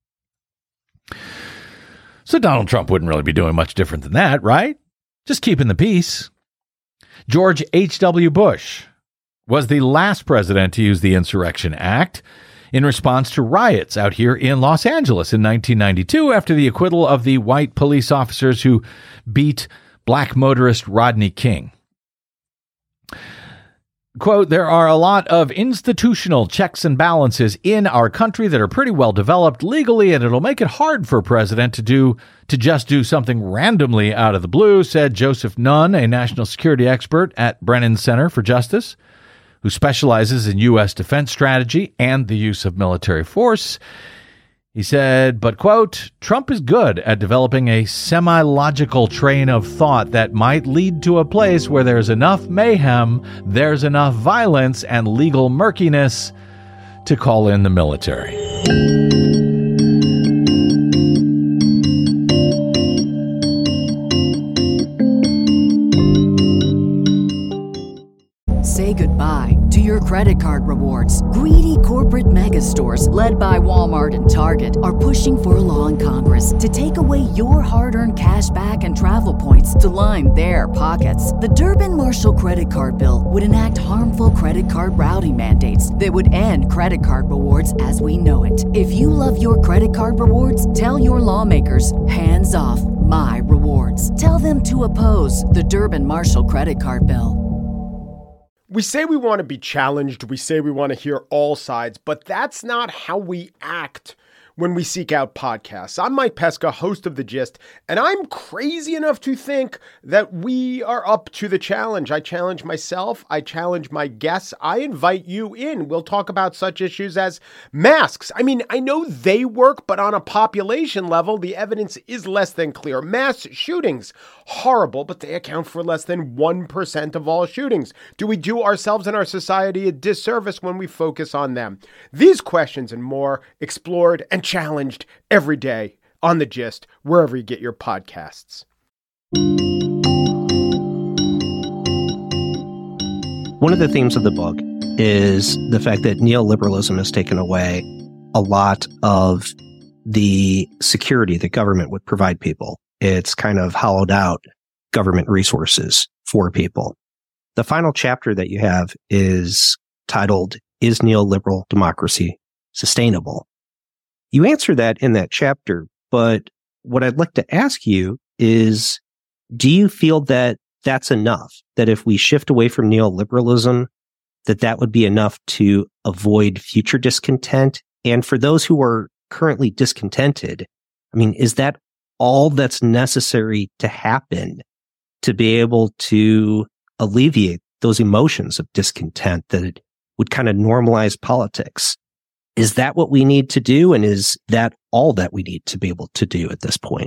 So Donald Trump wouldn't really be doing much different than that, right? Just keeping the peace. George H.W. Bush was the last president to use the Insurrection Act in response to riots out here in Los Angeles in 1992 after the acquittal of the white police officers who beat black motorist Rodney King. Quote, there are a lot of institutional checks and balances in our country that are pretty well developed legally, and it'll make it hard for a president to just do something randomly out of the blue, said Joseph Nunn, a national security expert at Brennan Center for Justice, who specializes in U.S. defense strategy and the use of military force. He said, but, quote, Trump is good at developing a semi-logical train of thought that might lead to a place where there's enough mayhem, there's enough violence and legal murkiness to call in the military. Say goodbye to your credit card rewards. Greedy corporate mega stores, led by Walmart and Target, are pushing for a law in Congress to take away your hard-earned cash back and travel points to line their pockets. The Durbin-Marshall credit card bill would enact harmful credit card routing mandates that would end credit card rewards as we know it. If you love your credit card rewards, tell your lawmakers, hands off my rewards. Tell them to oppose the Durbin-Marshall credit card bill. We say we want to be challenged, we say we want to hear all sides, but that's not how we act when we seek out podcasts. I'm Mike Pesca, host of The Gist, and I'm crazy enough to think that we are up to the challenge. I challenge myself, I challenge my guests, I invite you in. We'll talk about such issues as masks. I mean, I know they work, but on a population level, the evidence is less than clear. Mass shootings, horrible, but they account for less than 1% of all shootings. Do we do ourselves and our society a disservice when we focus on them? These questions and more explored and challenged every day on The Gist, wherever you get your podcasts. One of the themes of the book is the fact that neoliberalism has taken away a lot of the security that government would provide people. It's kind of hollowed out government resources for people. The final chapter that you have is titled, Is Neoliberal Democracy Sustainable? You answer that in that chapter, but what I'd like to ask you is, do you feel that that's enough? That if we shift away from neoliberalism, that would be enough to avoid future discontent? And for those who are currently discontented, I mean, is that all that's necessary to happen to be able to alleviate those emotions of discontent, that it would kind of normalize politics? Is that what we need to do? And is that all that we need to be able to do at this point?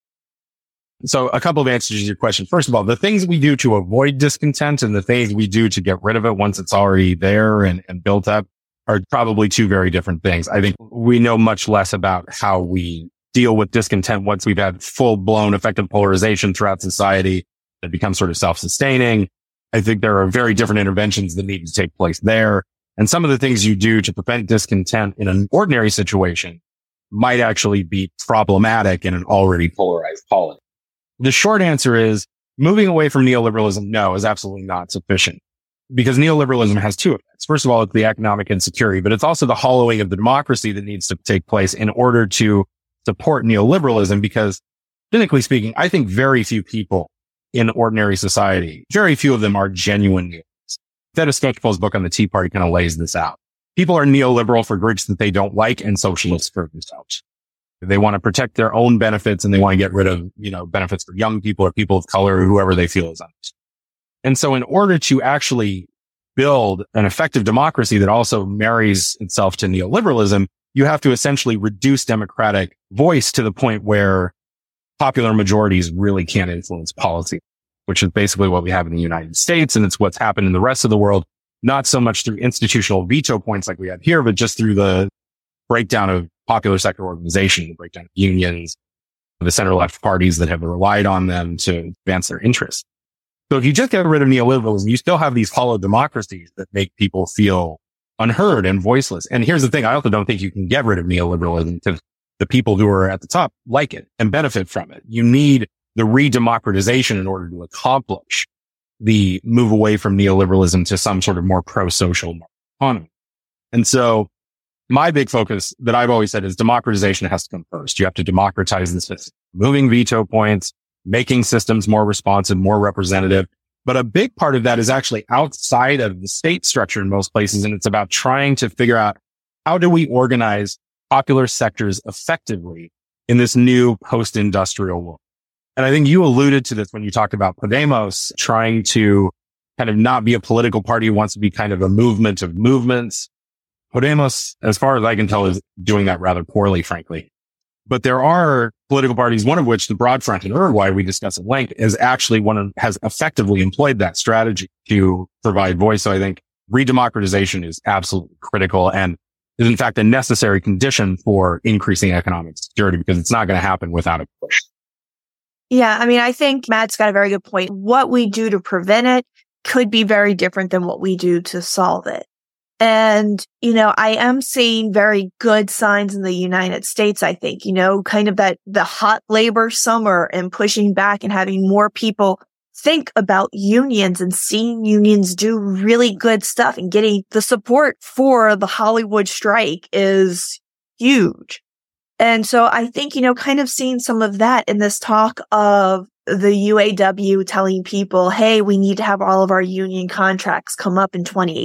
So a couple of answers to your question. First of all, the things we do to avoid discontent and the things we do to get rid of it once it's already there and built up are probably two very different things. I think we know much less about how we deal with discontent once we've had full-blown effective polarization throughout society that becomes sort of self-sustaining. I think there are very different interventions that need to take place there. And some of the things you do to prevent discontent in an ordinary situation might actually be problematic in an already polarized polity. The short answer is moving away from neoliberalism, no, is absolutely not sufficient, because neoliberalism has two effects. First of all, it's the economic insecurity, but it's also the hollowing of the democracy that needs to take place in order to support neoliberalism, because cynically speaking, I think very few people in ordinary society, very few of them are genuine neoliberals. Theda Skocpol's book on the Tea Party kind of lays this out. People are neoliberal for groups that they don't like and socialists for themselves. They want to protect their own benefits and they want to get rid of, benefits for young people or people of color or whoever they feel is honest. And so in order to actually build an effective democracy that also marries itself to neoliberalism, you have to essentially reduce democratic voice to the point where popular majorities really can't influence policy, which is basically what we have in the United States. And it's what's happened in the rest of the world, not so much through institutional veto points like we have here, but just through the breakdown of popular sector organization, the breakdown of unions, the center-left parties that have relied on them to advance their interests. So if you just get rid of neoliberalism, you still have these hollow democracies that make people feel unheard and voiceless. And here's the thing. I also don't think you can get rid of neoliberalism because the people who are at the top like it and benefit from it. You need the re-democratization in order to accomplish the move away from neoliberalism to some sort of more pro-social economy. And so my big focus that I've always said is democratization has to come first. You have to democratize the system, moving veto points, making systems more responsive, more representative. But a big part of that is actually outside of the state structure in most places. And it's about trying to figure out how do we organize popular sectors effectively in this new post-industrial world. And I think you alluded to this when you talked about Podemos trying to kind of not be a political party, wants to be kind of a movement of movements. Podemos, as far as I can tell, is doing that rather poorly, frankly. But there are political parties, one of which, the Broad Front in Uruguay, we discussed at length, is actually has effectively employed that strategy to provide voice. So I think redemocratization is absolutely critical and is in fact a necessary condition for increasing economic security, because it's not going to happen without a push. Yeah, I mean, I think Matt's got a very good point. What we do to prevent it could be very different than what we do to solve it. And, I am seeing very good signs in the United States, I think, kind of that the hot labor summer and pushing back and having more people think about unions and seeing unions do really good stuff and getting the support for the Hollywood strike is huge. And so I think, kind of seeing some of that in this talk of the UAW telling people, hey, we need to have all of our union contracts come up in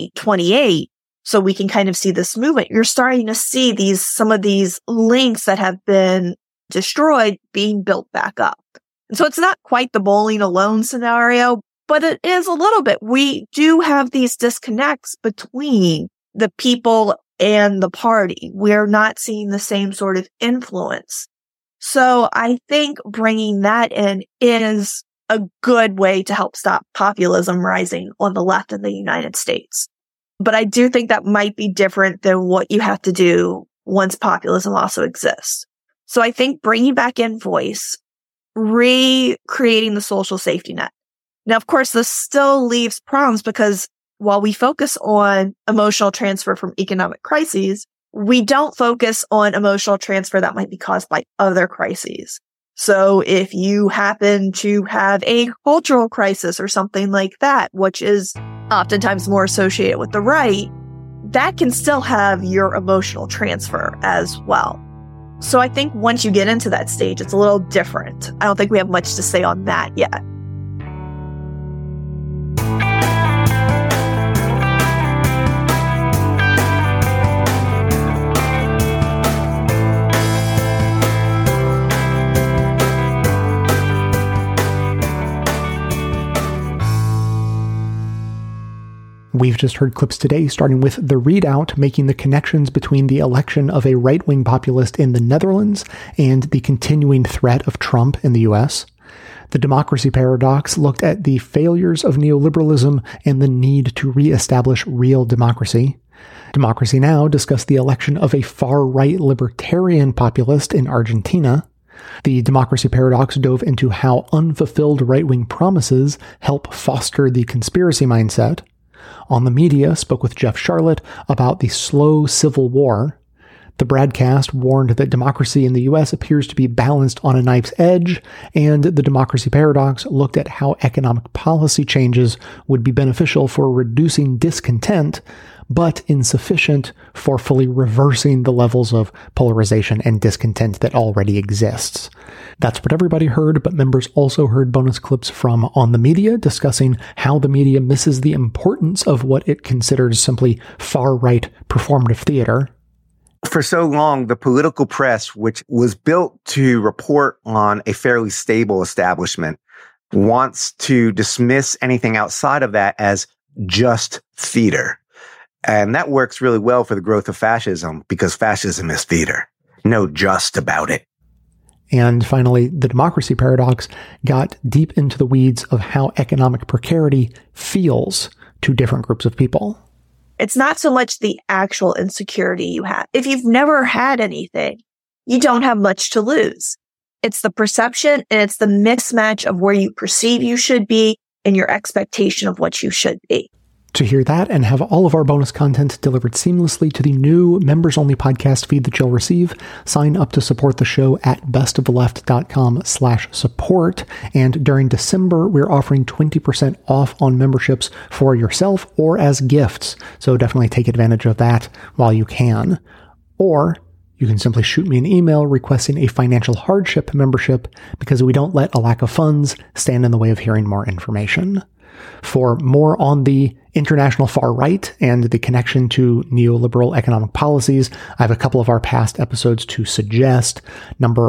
2028. So we can kind of see this movement. You're starting to see some of these links that have been destroyed being built back up. And so it's not quite the bowling alone scenario, but it is a little bit. We do have these disconnects between the people and the party. We're not seeing the same sort of influence. So I think bringing that in is a good way to help stop populism rising on the left in the United States. But I do think that might be different than what you have to do once populism also exists. So I think bringing back in voice, recreating the social safety net. Now, of course, this still leaves problems because while we focus on emotional transfer from economic crises, we don't focus on emotional transfer that might be caused by other crises. So if you happen to have a cultural crisis or something like that, which is oftentimes more associated with the right, that can still have your emotional transfer as well. So I think once you get into that stage, it's a little different. I don't think we have much to say on that yet. We've just heard clips today, starting with The Readout, making the connections between the election of a right-wing populist in the Netherlands and the continuing threat of Trump in the US. The Democracy Paradox looked at the failures of neoliberalism and the need to reestablish real democracy. Democracy Now! Discussed the election of a far-right libertarian populist in Argentina. The Democracy Paradox dove into how unfulfilled right-wing promises help foster the conspiracy mindset. On the Media spoke with Jeff Sharlet about the slow civil war. The Bradcast warned that democracy in the U.S. appears to be balanced on a knife's edge, and the Democracy Paradox looked at how economic policy changes would be beneficial for reducing discontent, but insufficient for fully reversing the levels of polarization and discontent that already exists. That's what everybody heard, but members also heard bonus clips from On the Media discussing how the media misses the importance of what it considers simply far-right performative theater. For so long, the political press, which was built to report on a fairly stable establishment, wants to dismiss anything outside of that as just theater. And that works really well for the growth of fascism, because fascism is theater. No just about it. And finally, the Democracy Paradox got deep into the weeds of how economic precarity feels to different groups of people. It's not so much the actual insecurity you have. If you've never had anything, you don't have much to lose. It's the perception and it's the mismatch of where you perceive you should be and your expectation of what you should be. To hear that and have all of our bonus content delivered seamlessly to the new members-only podcast feed that you'll receive, sign up to support the show at bestoftheleft.com/support. And during December, we're offering 20% off on memberships for yourself or as gifts. So definitely take advantage of that while you can. Or you can simply shoot me an email requesting a financial hardship membership, because we don't let a lack of funds stand in the way of hearing more information. For more on the international far right and the connection to neoliberal economic policies, I have a couple of our past episodes to suggest. Number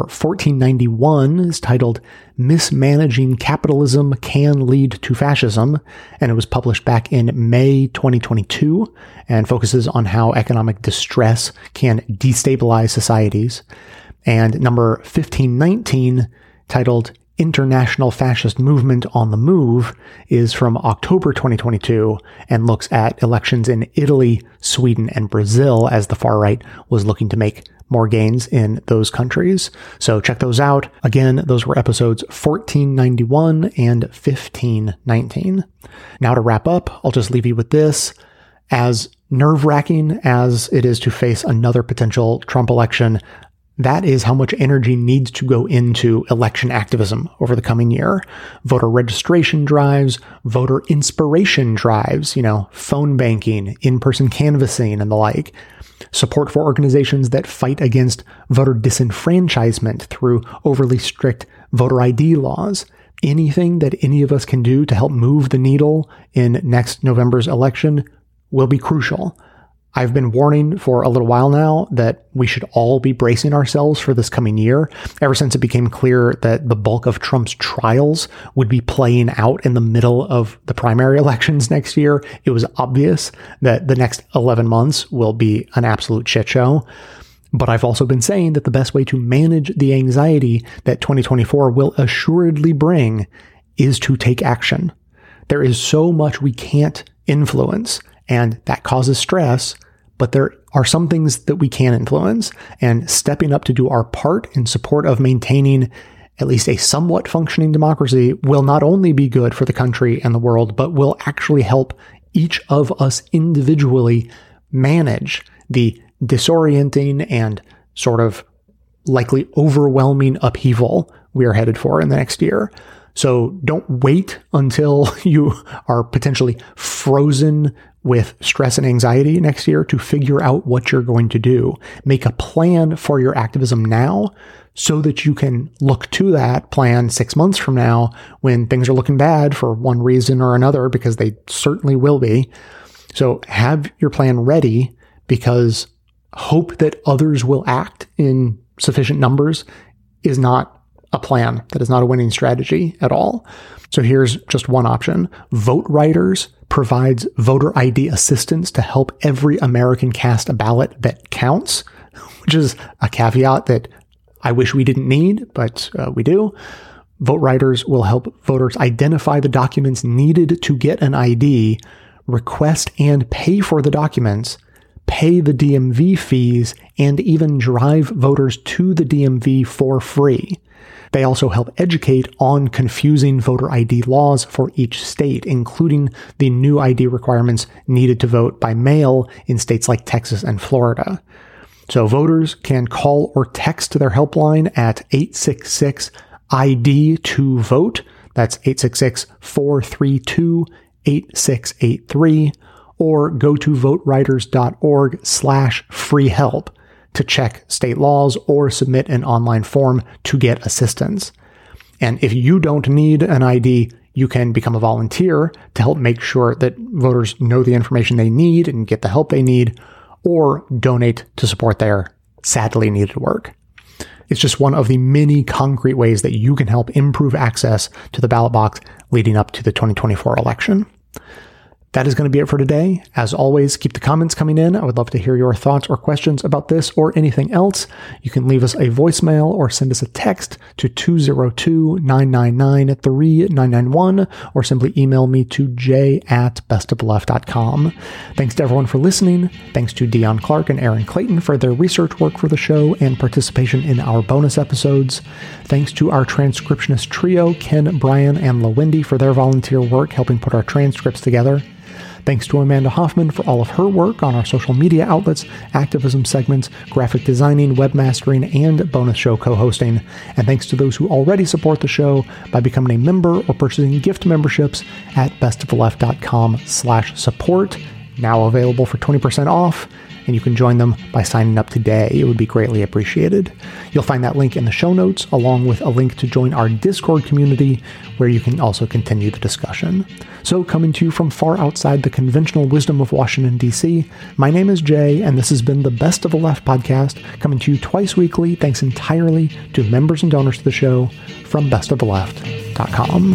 1491 is titled Mismanaging Capitalism Can Lead to Fascism, and it was published back in May 2022 and focuses on how economic distress can destabilize societies. And number 1519, titled International Fascist Movement on the Move, is from October 2022 and looks at elections in Italy, Sweden, and Brazil as the far right was looking to make more gains in those countries. So check those out. Again, those were episodes 1491 and 1519. Now to wrap up, I'll just leave you with this. As nerve-wracking as it is to face another potential Trump election, that is how much energy needs to go into election activism over the coming year. Voter registration drives, voter inspiration drives, phone banking, in-person canvassing, and the like. Support for organizations that fight against voter disenfranchisement through overly strict voter ID laws. Anything that any of us can do to help move the needle in next November's election will be crucial. I've been warning for a little while now that we should all be bracing ourselves for this coming year. Ever since it became clear that the bulk of Trump's trials would be playing out in the middle of the primary elections next year, it was obvious that the next 11 months will be an absolute shit show. But I've also been saying that the best way to manage the anxiety that 2024 will assuredly bring is to take action. There is so much we can't influence, and that causes stress, but there are some things that we can influence, and stepping up to do our part in support of maintaining at least a somewhat functioning democracy will not only be good for the country and the world, but will actually help each of us individually manage the disorienting and sort of likely overwhelming upheaval we are headed for in the next year. So don't wait until you are potentially frozen with stress and anxiety next year to figure out what you're going to do. Make a plan for your activism now so that you can look to that plan 6 months from now when things are looking bad for one reason or another, because they certainly will be. So have your plan ready, because hope that others will act in sufficient numbers is not a plan. That is not a winning strategy at all. So here's just one option. Vote Writers provides voter ID assistance to help every American cast a ballot that counts, which is a caveat that I wish we didn't need, but we do. Vote Writers will help voters identify the documents needed to get an ID, request and pay for the documents, pay the DMV fees, and even drive voters to the DMV for free. They also help educate on confusing voter ID laws for each state, including the new ID requirements needed to vote by mail in states like Texas and Florida. So voters can call or text their helpline at 866-ID2-VOTE. That's 866-432-8683. Or go to votewriters.org/free-help to check state laws or submit an online form to get assistance. And if you don't need an ID, you can become a volunteer to help make sure that voters know the information they need and get the help they need, or donate to support their sadly needed work. It's just one of the many concrete ways that you can help improve access to the ballot box leading up to the 2024 election. That is going to be it for today. As always, keep the comments coming in. I would love to hear your thoughts or questions about this or anything else. You can leave us a voicemail or send us a text to 202-999-3991 or simply email me to j@bestoftheleft.com. Thanks to everyone for listening. Thanks to Dion Clark and Aaron Clayton for their research work for the show and participation in our bonus episodes. Thanks to our transcriptionist trio, Ken, Brian, and LaWindy, for their volunteer work helping put our transcripts together. Thanks to Amanda Hoffman for all of her work on our social media outlets, activism segments, graphic designing, webmastering, and bonus show co-hosting. And thanks to those who already support the show by becoming a member or purchasing gift memberships at bestoftheleft.com/support. now available for 20% off, and you can join them by signing up today. It would be greatly appreciated. You'll find that link in the show notes, along with a link to join our Discord community, where you can also continue the discussion. So, coming to you from far outside the conventional wisdom of Washington, D.C., my name is Jay, and this has been the Best of the Left podcast, coming to you twice weekly, thanks entirely to members and donors to the show from bestoftheleft.com.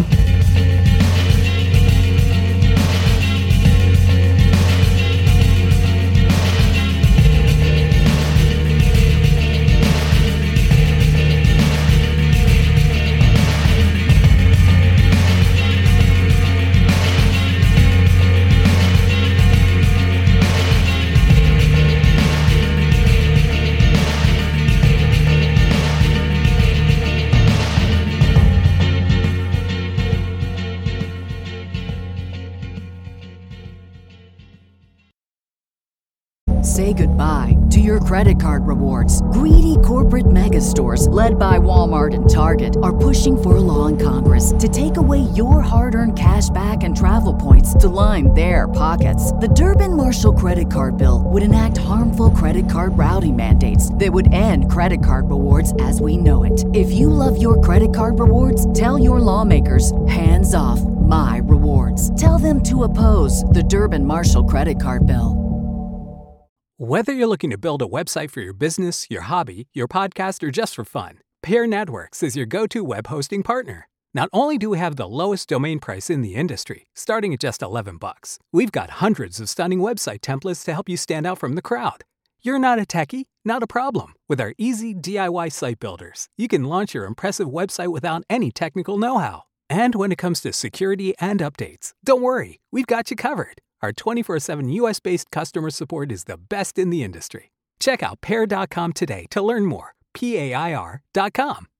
Say goodbye to your credit card rewards. Greedy corporate mega stores, led by Walmart and Target, are pushing for a law in Congress to take away your hard-earned cash back and travel points to line their pockets. The Durbin-Marshall credit card bill would enact harmful credit card routing mandates that would end credit card rewards as we know it. If you love your credit card rewards, tell your lawmakers, hands off my rewards. Tell them to oppose the Durbin-Marshall credit card bill. Whether you're looking to build a website for your business, your hobby, your podcast, or just for fun, Pair Networks is your go-to web hosting partner. Not only do we have the lowest domain price in the industry, starting at just $11, we've got hundreds of stunning website templates to help you stand out from the crowd. You're not a techie? Not a problem. With our easy DIY site builders, you can launch your impressive website without any technical know-how. And when it comes to security and updates, don't worry, we've got you covered. Our 24/7 US-based customer support is the best in the industry. Check out Pair.com today to learn more. PAIR.com.